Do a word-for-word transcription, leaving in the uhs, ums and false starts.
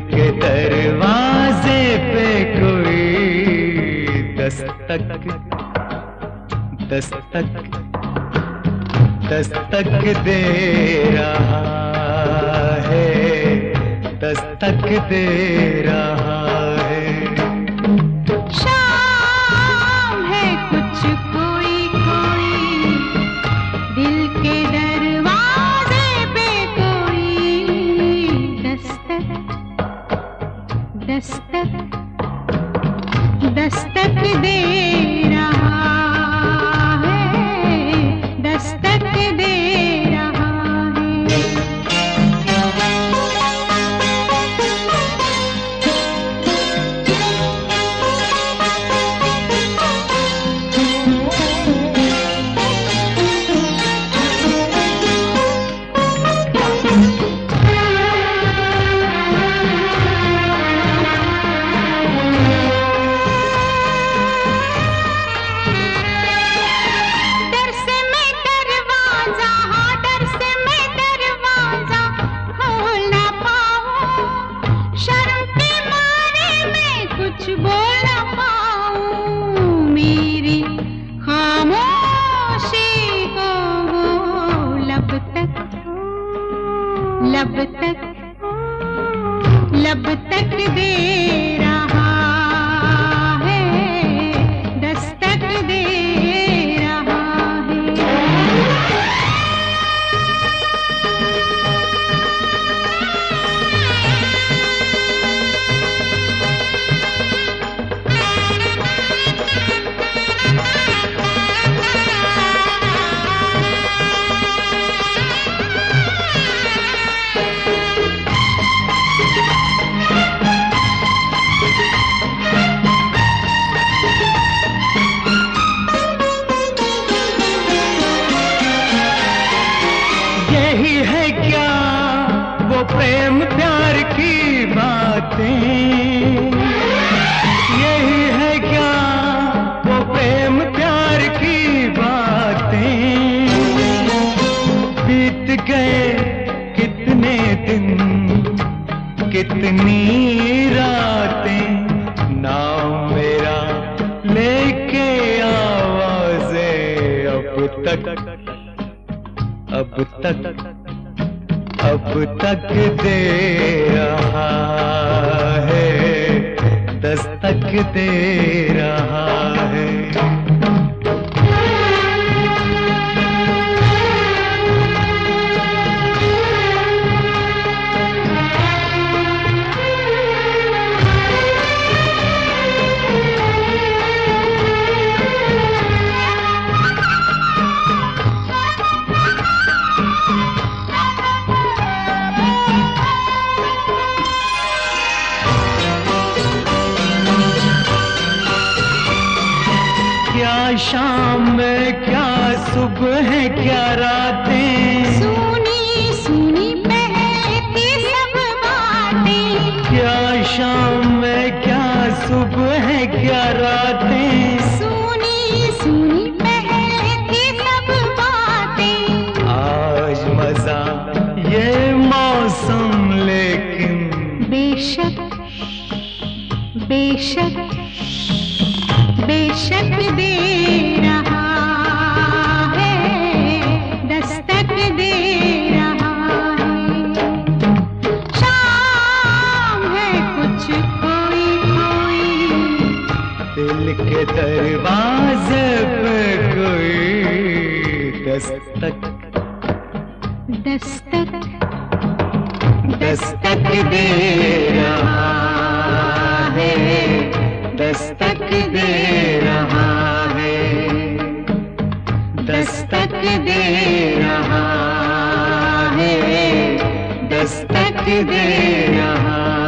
के दरवाजे पे कोई दस्तक दस्तक दस्तक दे रहा है, दस्तक दे रहा है। शाम है कुछ कोई कोई, दिल के दरवाजे पे कोई दस्तक दस्तक दस्तक दे रहा है, दस्तक दे रहा है। लब तक लब तक दे रहा है, दस्तक दे रहा प्रेम प्यार की बातें, यही है क्या वो प्रेम प्यार की बातें। बीत गए कितने दिन कितनी रातें, नाम मेरा लेके आवाज़ें अब तक अब तक अब तक दे रहा है, दस्तक दे रहा है। क्या शाम में क्या सुबह है क्या रातें, सुनी सुनी बहती सब बातें। क्या शाम में क्या सुबह है क्या रातें, सुनी सुनी बहती सब बातें। आज मजा ये मौसम लेकिन बेशक बेशक बेशक दे रहा है, दस्तक दे रहा है। शाम है कुछ कोई कोई, दिल के दरवाजे पे कोई दस्तक दस्तक दस्तक दे रहा है, दस्तक दे रहा है, दस्तक दे रहा है, दस्तक दे रहा है।